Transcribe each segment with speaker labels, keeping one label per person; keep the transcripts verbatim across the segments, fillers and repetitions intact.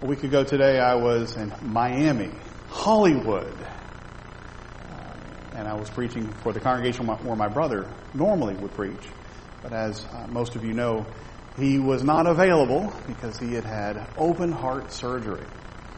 Speaker 1: A week ago today, I was in Miami, Hollywood, uh, and I was preaching for the congregation where my brother normally would preach. But as uh, most of you know, he was not available because he had had open heart surgery.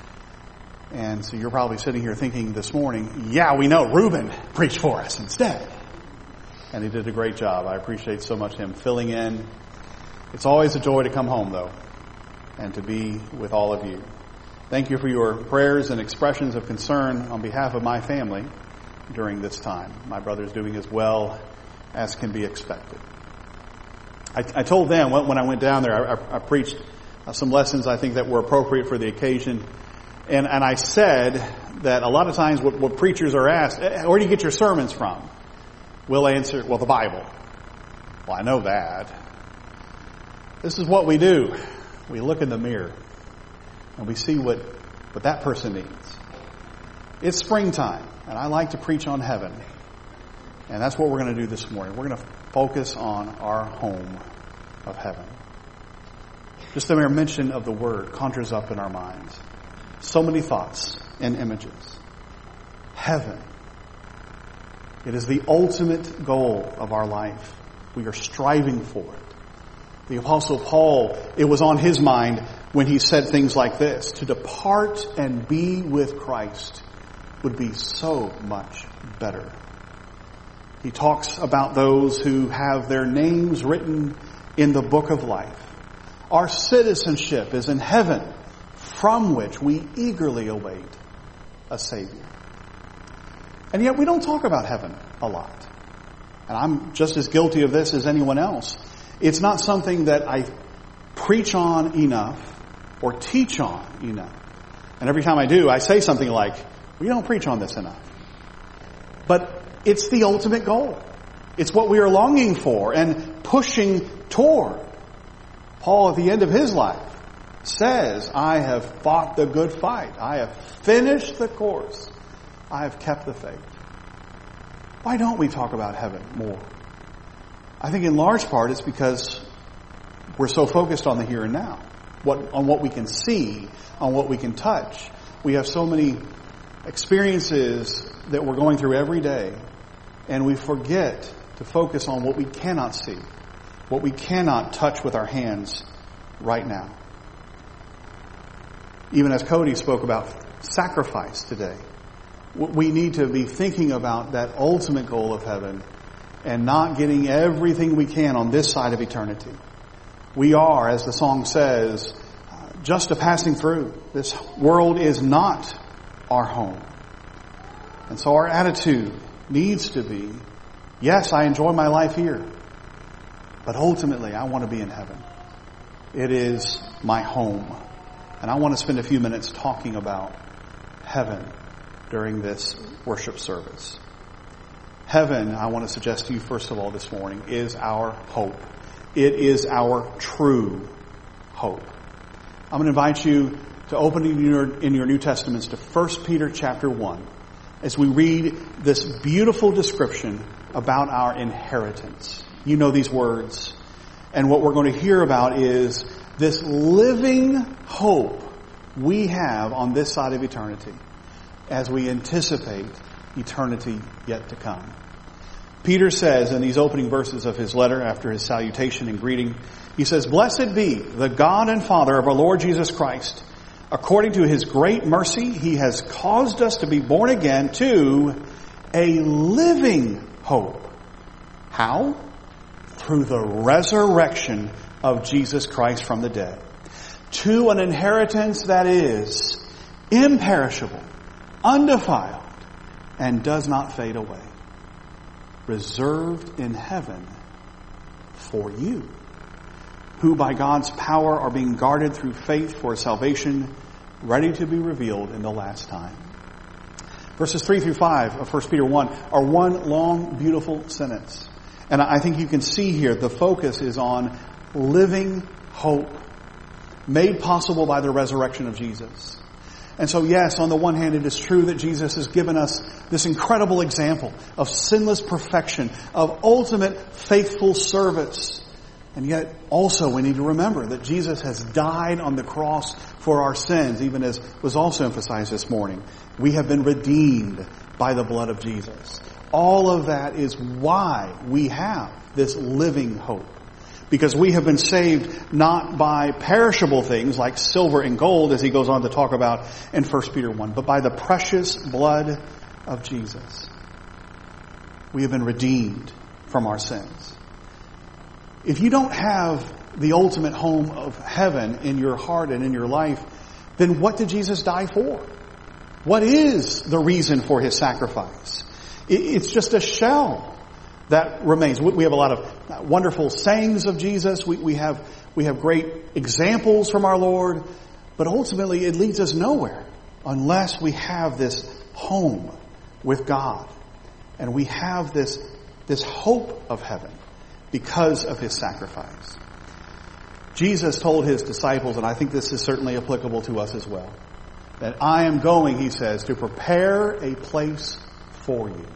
Speaker 1: And so you're probably sitting here thinking this morning, yeah, we know, Reuben preached for us instead. And he did a great job. I appreciate so much him filling in. It's always a joy to come home, though, and to be with all of you. Thank you for your prayers and expressions of concern on behalf of my family during this time. My brother's doing as well as can be expected. I, I told them when I went down there, I, I, I preached some lessons I think that were appropriate for the occasion. And, and I said that a lot of times what, what preachers are asked, where do you get your sermons from? We'll answer, well, the Bible. Well, I know that. This is what we do. We look in the mirror and we see what, what that person needs. It's springtime, and I like to preach on heaven. And that's what we're going to do this morning. We're going to focus on our home of heaven. Just the mere mention of the word conjures up in our minds so many thoughts and images. Heaven. It is the ultimate goal of our life. We are striving for it. The Apostle Paul, it was on his mind when he said things like this: to depart and be with Christ would be so much better. He talks about those who have their names written in the book of life. Our citizenship is in heaven, from which we eagerly await a Savior. And yet we don't talk about heaven a lot. And I'm just as guilty of this as anyone else. It's not something that I preach on enough or teach on enough. And every time I do, I say something like, we don't preach on this enough. But it's the ultimate goal. It's what we are longing for and pushing toward. Paul, at the end of his life, says, I have fought the good fight. I have finished the course. I have kept the faith. Why don't we talk about heaven more? I think in large part it's because we're so focused on the here and now, what, on what we can see, on what we can touch. We have so many experiences that we're going through every day, and we forget to focus on what we cannot see, what we cannot touch with our hands right now. Even as Cody spoke about sacrifice today, we need to be thinking about that ultimate goal of heaven and not getting everything we can on this side of eternity. We are, as the song says, just a passing through. This world is not our home. And so our attitude needs to be, yes, I enjoy my life here, but ultimately I want to be in heaven. It is my home. And I want to spend a few minutes talking about heaven during this worship service. Heaven, I want to suggest to you first of all this morning, is our hope. It is our true hope. I'm going to invite you to open in your, in your New Testaments to First Peter chapter one as we read this beautiful description about our inheritance. You know these words. And what we're going to hear about is this living hope we have on this side of eternity as we anticipate eternity yet to come. Peter says in these opening verses of his letter after his salutation and greeting, he says, "Blessed be the God and Father of our Lord Jesus Christ. According to his great mercy, he has caused us to be born again to a living hope." How? Through the resurrection of Jesus Christ from the dead. To an inheritance that is imperishable, undefiled, and does not fade away. Reserved in heaven for you, who by God's power are being guarded through faith for salvation, ready to be revealed in the last time. Verses three through five of First Peter one are one long, beautiful sentence. And I think you can see here the focus is on living hope made possible by the resurrection of Jesus. And so, yes, on the one hand, it is true that Jesus has given us this incredible example of sinless perfection, of ultimate faithful service. And yet also we need to remember that Jesus has died on the cross for our sins, even as was also emphasized this morning. We have been redeemed by the blood of Jesus. All of that is why we have this living hope. Because we have been saved not by perishable things like silver and gold, as he goes on to talk about in First Peter one, but by the precious blood of Jesus. We have been redeemed from our sins. If you don't have the ultimate home of heaven in your heart and in your life, then what did Jesus die for? What is the reason for his sacrifice? It's just a shell that remains. We have a lot of wonderful sayings of Jesus. We, we have we have great examples from our Lord, but ultimately it leads us nowhere unless we have this home with God, and we have this this hope of heaven because of his sacrifice. Jesus told his disciples, and I think this is certainly applicable to us as well, that I am going, he says, to prepare a place for you.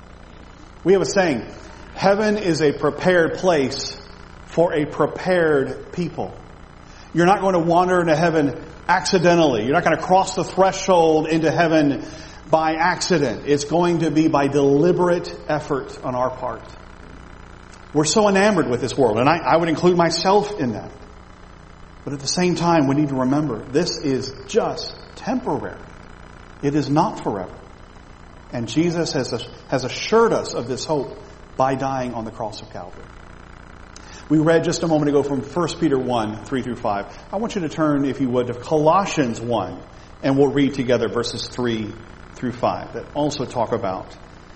Speaker 1: We have a saying, heaven is a prepared place for a prepared people. You're not going to wander into heaven accidentally. You're not going to cross the threshold into heaven by accident. It's going to be by deliberate effort on our part. We're so enamored with this world, and I, I would include myself in that. But at the same time, we need to remember, this is just temporary. It is not forever. And Jesus has, has assured us of this hope by dying on the cross of Calvary. We read just a moment ago from First Peter one, three through five. I want you to turn, if you would, to Colossians one, and we'll read together verses three through five that also talk about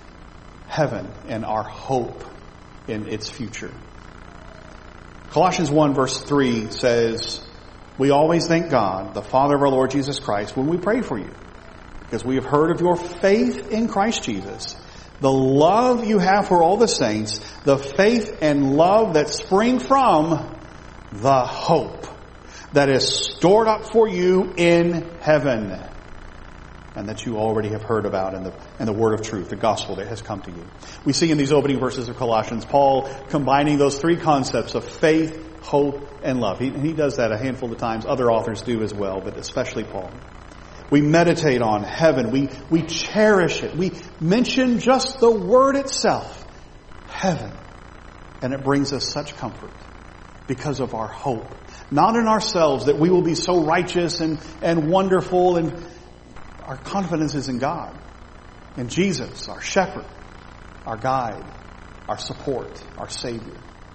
Speaker 1: heaven and our hope in its future. Colossians one verse three says, we always thank God, the Father of our Lord Jesus Christ, when we pray for you, because we have heard of your faith in Christ Jesus, the love you have for all the saints, the faith and love that spring from the hope that is stored up for you in heaven, and that you already have heard about in the, in the word of truth, the gospel that has come to you. We see in these opening verses of Colossians, Paul combining those three concepts of faith, hope, and love. He, and he does that a handful of times. Other authors do as well, but especially Paul. We meditate on heaven. We, we cherish it. We mention just the word itself, heaven. And it brings us such comfort because of our hope. Not in ourselves that we will be so righteous and, and wonderful, and our confidence is in God, in Jesus, our shepherd, our guide, our support, our Savior.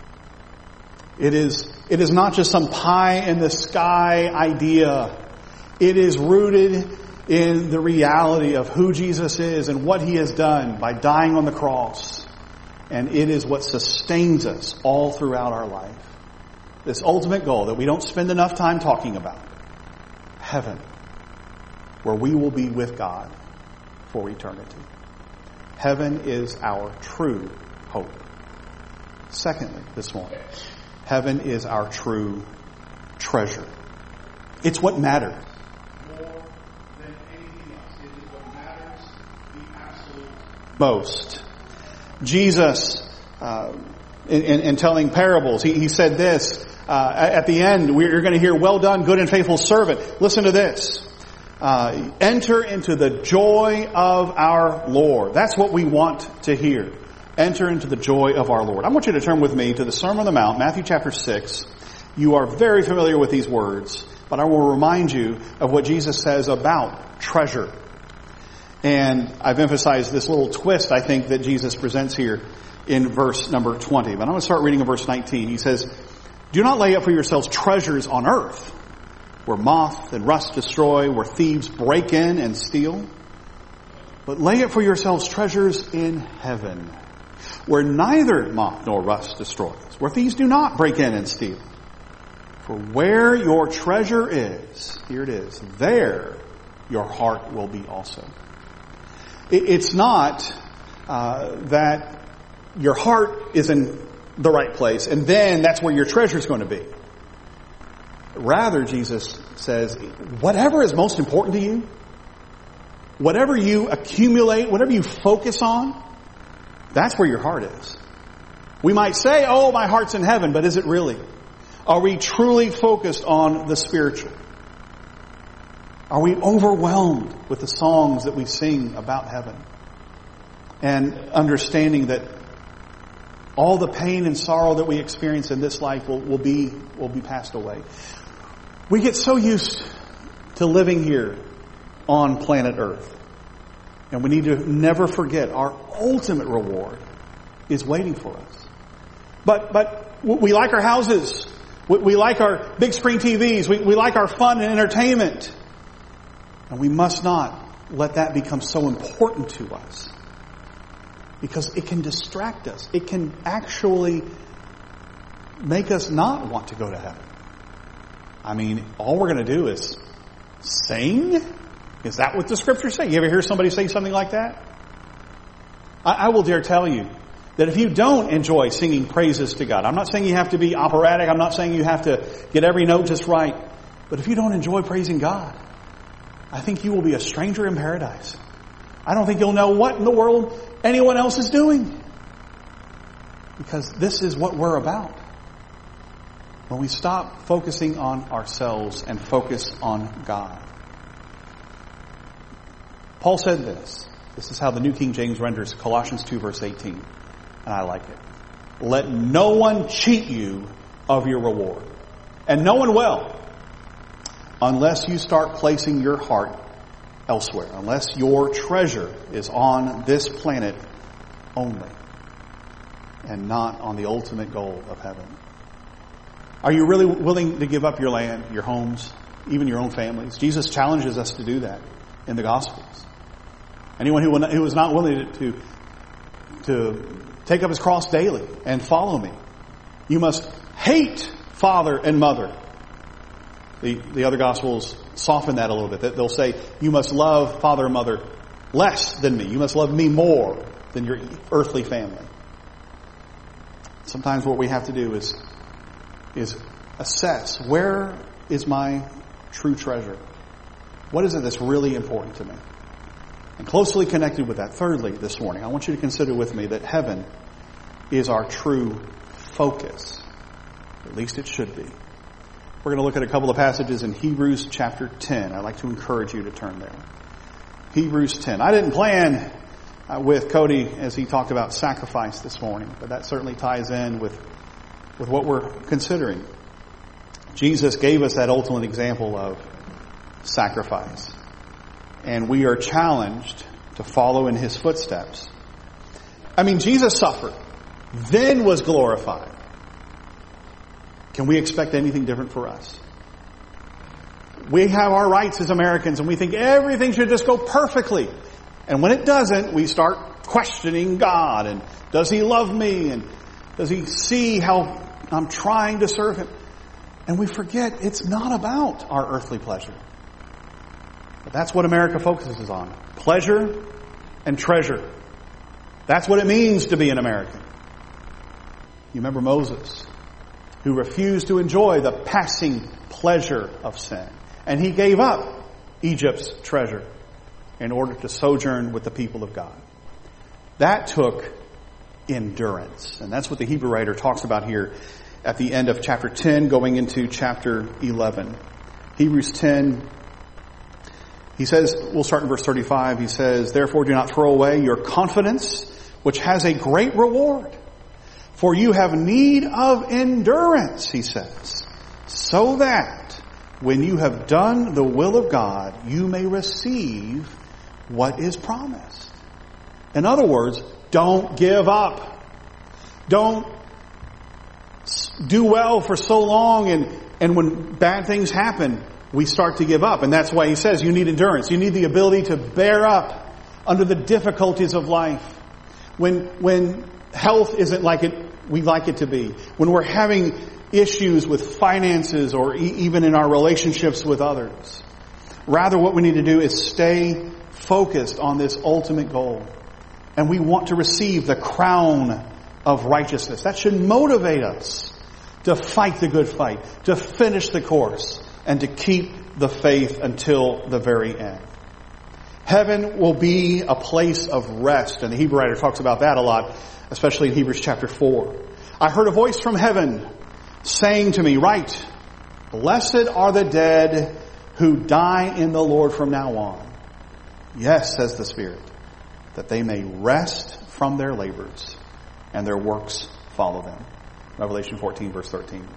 Speaker 1: It is, it is not just some pie in the sky idea. It is rooted in the reality of who Jesus is and what he has done by dying on the cross. And it is what sustains us all throughout our life. This ultimate goal that we don't spend enough time talking about. Heaven, where we will be with God for eternity. Heaven is our true hope. Secondly, this morning, heaven is our true treasure. It's what matters. More than anything else. It is what matters the absolute most. Jesus, uh, in, in, in telling parables, he, he said this, uh, at the end, we're, you're going to hear, well done, good and faithful servant. Listen to this. Uh, enter into the joy of our Lord. That's what we want to hear. Enter into the joy of our Lord. I want you to turn with me to the Sermon on the Mount, Matthew chapter six. You are very familiar with these words, but I will remind you of what Jesus says about treasure. And I've emphasized this little twist, I think, that Jesus presents here in verse number twenty. But I'm going to start reading in verse nineteen. He says, do not lay up for yourselves treasures on earth, where moth and rust destroy, where thieves break in and steal. But lay up for yourselves treasures in heaven, where neither moth nor rust destroys, where thieves do not break in and steal. For where your treasure is, here it is, there your heart will be also. It's not uh, that your heart is in the right place, and then that's where your treasure is going to be. Rather, Jesus says, whatever is most important to you, whatever you accumulate, whatever you focus on, that's where your heart is. We might say, oh, my heart's in heaven, but is it really? Are we truly focused on the spiritual? Are we overwhelmed with the songs that we sing about heaven? And understanding that all the pain and sorrow that we experience in this life will, will be will be passed away. We get so used to living here on planet Earth. And we need to never forget our ultimate reward is waiting for us. But but we like our houses. We, we like our big screen T Vs. We, we like our fun and entertainment. And we must not let that become so important to us. Because it can distract us. It can actually make us not want to go to heaven. I mean, all we're going to do is sing? Is that what the scriptures say? You ever hear somebody say something like that? I, I will dare tell you that if you don't enjoy singing praises to God, I'm not saying you have to be operatic. I'm not saying you have to get every note just right. But if you don't enjoy praising God, I think you will be a stranger in paradise. I don't think you'll know what in the world anyone else is doing. Because this is what we're about. When we stop focusing on ourselves and focus on God. Paul said this. This is how the New King James renders Colossians two verse eighteen. And I like it. Let no one cheat you of your reward. And no one will. Unless you start placing your heart elsewhere. Unless your treasure is on this planet only. And not on the ultimate goal of heaven. Are you really willing to give up your land, your homes, even your own families? Jesus challenges us to do that in the Gospels. Anyone who, will not, who is not willing to, to, to take up his cross daily and follow me, you must hate father and mother. The, the other Gospels soften that a little bit. They'll say, you must love father and mother less than me. You must love me more than your earthly family. Sometimes what we have to do is, is assess, where is my true treasure? What is it that's really important to me? And closely connected with that, thirdly, this morning, I want you to consider with me that heaven is our true focus. At least it should be. We're going to look at a couple of passages in Hebrews chapter ten. I'd like to encourage you to turn there. Hebrews ten. I didn't plan uh, with Cody as he talked about sacrifice this morning, but that certainly ties in with, with what we're considering. Jesus gave us that ultimate example of sacrifice. And we are challenged to follow in his footsteps. I mean, Jesus suffered, then was glorified. Can we expect anything different for us? We have our rights as Americans and we think everything should just go perfectly. And when it doesn't, we start questioning God. And does he love me? And does he see how I'm trying to serve him? And we forget it's not about our earthly pleasure. But that's what America focuses on. Pleasure and treasure. That's what it means to be an American. You remember Moses, who refused to enjoy the passing pleasure of sin. And he gave up Egypt's treasure in order to sojourn with the people of God. That took endurance. And that's what the Hebrew writer talks about here at the end of chapter ten, going into chapter eleven. Hebrews ten, he says, we'll start in verse thirty-five. He says, therefore do not throw away your confidence, which has a great reward. For you have need of endurance, he says, so that when you have done the will of God, you may receive what is promised. In other words, don't give up. Don't do well for so long, and, and when bad things happen, we start to give up. And that's why he says you need endurance. You need the ability to bear up under the difficulties of life. When, when health isn't like it, we like it to be. When we're having issues with finances or e- even in our relationships with others. Rather, what we need to do is stay focused on this ultimate goal. And we want to receive the crown of righteousness. That should motivate us to fight the good fight, to finish the course, and to keep the faith until the very end. Heaven will be a place of rest, and the Hebrew writer talks about that a lot. especially in Hebrews chapter four. I heard a voice from heaven saying to me, "Write, blessed are the dead who die in the Lord from now on. Yes," says the Spirit, "that they may rest from their labors and their works follow them." Revelation fourteen, verse thirteen.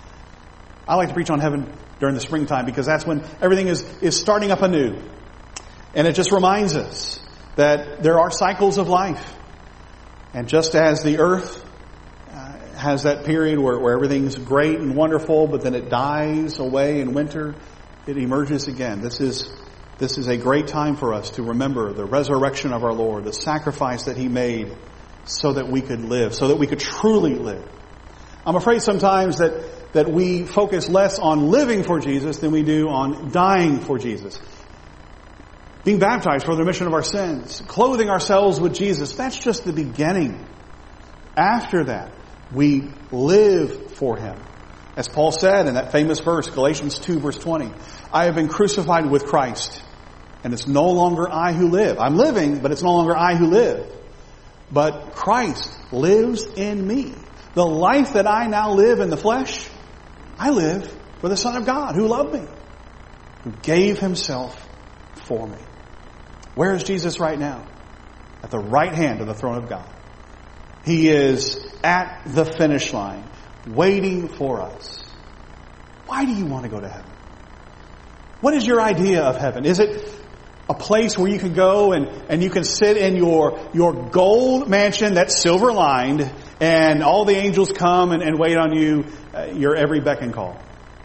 Speaker 1: I like to preach on heaven during the springtime because that's when everything is, is starting up anew. And it just reminds us that there are cycles of life. And just as the earth uh, has that period where, where everything's great and wonderful, but then it dies away in winter, it emerges again. This is this is a great time for us to remember the resurrection of our Lord, the sacrifice that He made so that we could live, so that we could truly live. I'm afraid sometimes that, that we focus less on living for Jesus than we do on dying for Jesus. Being baptized for the remission of our sins, clothing ourselves with Jesus, that's just the beginning. After that, we live for Him. As Paul said in that famous verse, Galatians two, verse twenty, "I have been crucified with Christ, and it's no longer I who live." I'm living, but it's no longer I who live. But Christ lives in me. The life that I now live in the flesh, I live for the Son of God who loved me, who gave Himself for me. Where is Jesus right now? At the right hand of the throne of God. He is at the finish line, waiting for us. Why do you want to go to heaven? What is your idea of heaven? Is it a place where you can go and, and you can sit in your, your gold mansion that's silver lined and all the angels come and, and wait on you, uh, your every beck and call?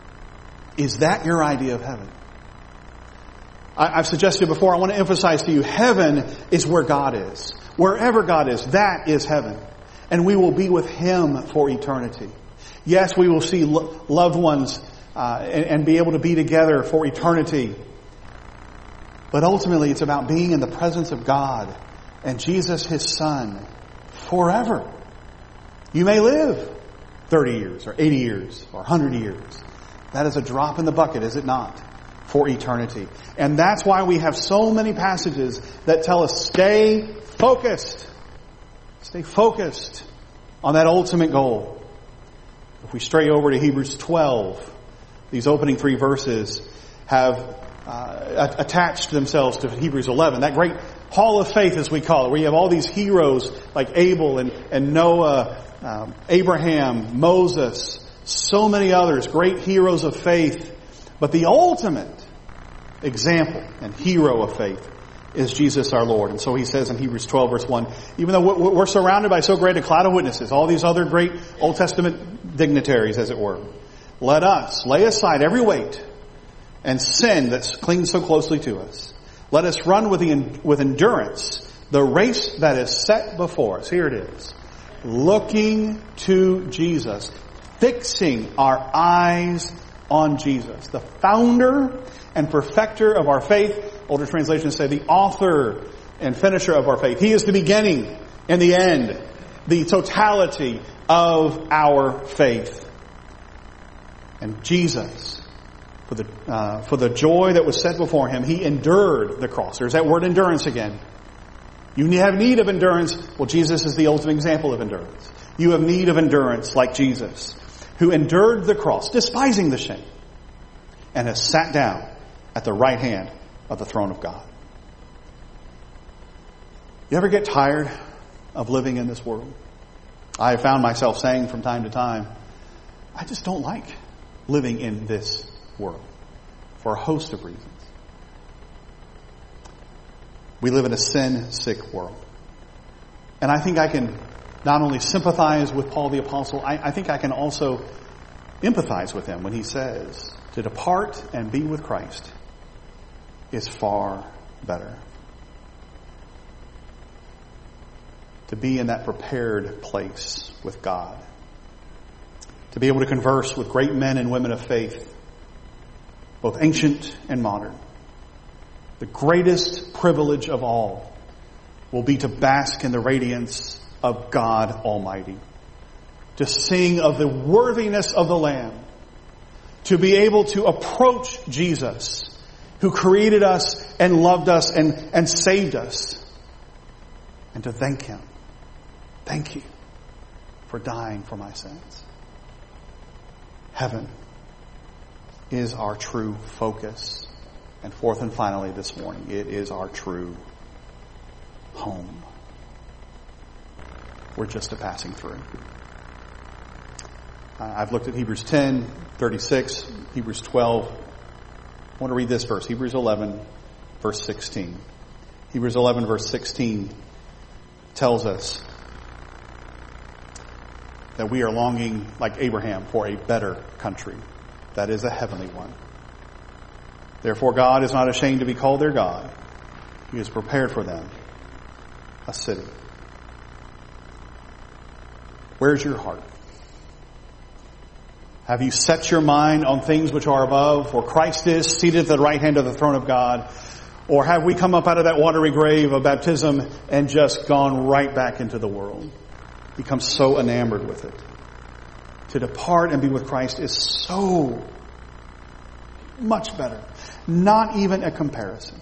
Speaker 1: Is that your idea of heaven? I, I've suggested before, I want to emphasize to you, heaven is where God is. Wherever God is, that is heaven. And we will be with Him for eternity. Yes, we will see lo- loved ones uh, and, and be able to be together for eternity. But ultimately, it's about being in the presence of God and Jesus, His Son, forever. You may live thirty years or eighty years or one hundred years. That is a drop in the bucket, is it not? For eternity. And that's why we have so many passages that tell us, stay focused. Stay focused on that ultimate goal. If we stray over to Hebrews twelve, these opening three verses have Uh, attached themselves to Hebrews eleven, that great hall of faith as we call it, where you have all these heroes like Abel and, and Noah, um, Abraham, Moses, so many others, great heroes of faith. But the ultimate example and hero of faith is Jesus our Lord. And so he says in Hebrews twelve verse one, even though we're surrounded by so great a cloud of witnesses, all these other great Old Testament dignitaries as it were, let us lay aside every weight and sin that clings so closely to us. Let us run with the with endurance the race that is set before us. Here it is. Looking to Jesus. Fixing our eyes on Jesus. The founder and perfecter of our faith. Older translations say the author and finisher of our faith. He is the beginning and the end. The totality of our faith. And Jesus, For the, uh, for the joy that was set before Him, He endured the cross. There's that word endurance again. You have need of endurance. Well, Jesus is the ultimate example of endurance. You have need of endurance like Jesus, who endured the cross, despising the shame, and has sat down at the right hand of the throne of God. You ever get tired of living in this world? I have found myself saying from time to time, I just don't like living in this world for a host of reasons. We live in a sin-sick world. And I think I can not only sympathize with Paul the Apostle, I, I think I can also empathize with him when he says, to depart and be with Christ is far better. To be in that prepared place with God. To be able to converse with great men and women of faith, both ancient and modern. The greatest privilege of all will be to bask in the radiance of God Almighty. To sing of the worthiness of the Lamb. To be able to approach Jesus, who created us and loved us and, and saved us. And to thank Him Thank you for dying for my sins. Heaven is our true focus. And fourth and finally this morning, it is our true home. We're just a passing through. I've looked at Hebrews ten, thirty-six, Hebrews twelve. I want to read this verse, Hebrews eleven, verse sixteen. Hebrews eleven, verse sixteen tells us that we are longing, like Abraham, for a better country. That is a heavenly one. Therefore God is not ashamed to be called their God. He has prepared for them a city. Where's your heart? Have you set your mind on things which are above, where Christ is seated at the right hand of the throne of God? Or have we come up out of that watery grave of baptism and just gone right back into the world? Become so enamored with it. To depart and be with Christ is so much better. Not even a comparison.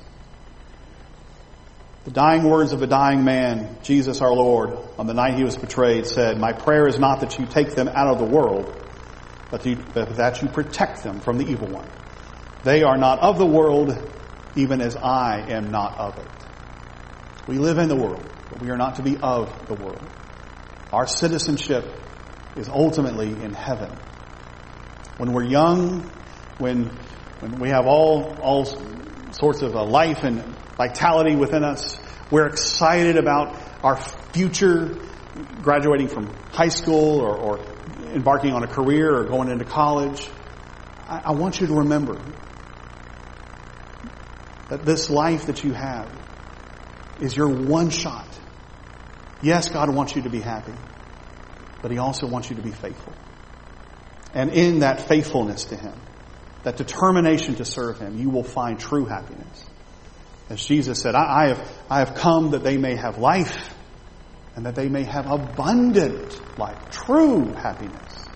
Speaker 1: The dying words of a dying man, Jesus our Lord, on the night he was betrayed, said, "My prayer is not that you take them out of the world, but, you, but that you protect them from the evil one. They are not of the world, even as I am not of it." We live in the world, but we are not to be of the world. Our citizenship is ultimately in heaven. When we're young, when when we have all all sorts of life and vitality within us, we're excited about our future, graduating from high school or, or embarking on a career or going into college. I, I want you to remember that this life that you have is your one shot. Yes, God wants you to be happy, but He also wants you to be faithful. And in that faithfulness to Him, that determination to serve Him, you will find true happiness. As Jesus said, I, I have I have come that they may have life and that they may have abundant life, true happiness.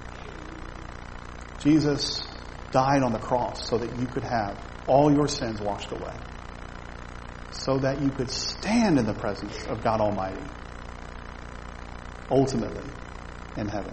Speaker 1: Jesus died on the cross so that you could have all your sins washed away, so that you could stand in the presence of God Almighty, ultimately in heaven.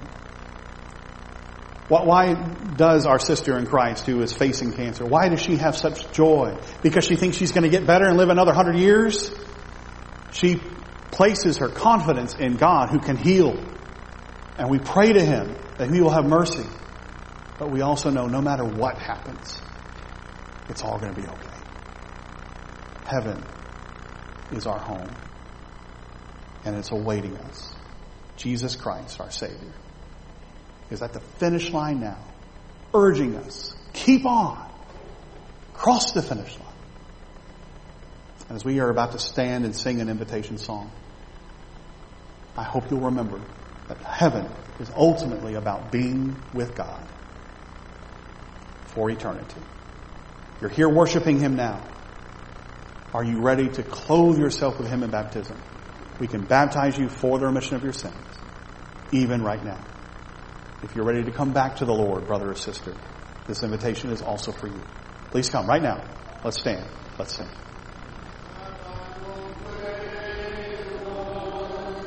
Speaker 1: Why does our sister in Christ who is facing cancer, why does she have such joy? Because she thinks she's going to get better and live another hundred years? She places her confidence in God who can heal. And we pray to Him that He will have mercy. But we also know no matter what happens, it's all going to be okay. Heaven is our home. And it's awaiting us. Jesus Christ, our Savior, is at the finish line now, urging us, keep on, cross the finish line. And as we are about to stand and sing an invitation song, I hope you'll remember that heaven is ultimately about being with God for eternity. You're here worshiping Him now. Are you ready to clothe yourself with Him in baptism? We can baptize you for the remission of your sins, even right now. If you're ready to come back to the Lord, brother or sister, this invitation is also for you. Please come right now. Let's stand. Let's sing.